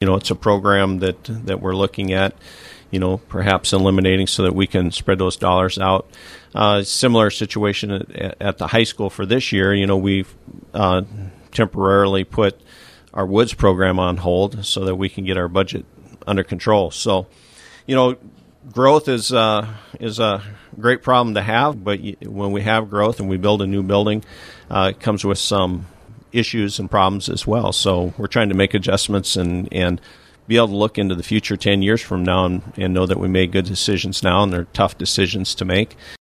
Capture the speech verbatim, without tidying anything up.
know, it's a program that, that we're looking at, you know, perhaps eliminating so that we can spread those dollars out. Uh, similar situation at, at the high school for this year. You know, we've uh, temporarily put our Woods program on hold so that we can get our budget under control. So, you know, growth is uh, is a great problem to have, but when we have growth and we build a new building, uh, it comes with some issues and problems as well. So we're trying to make adjustments and, and be able to look into the future ten years from now and, and know that we made good decisions now, and they're tough decisions to make.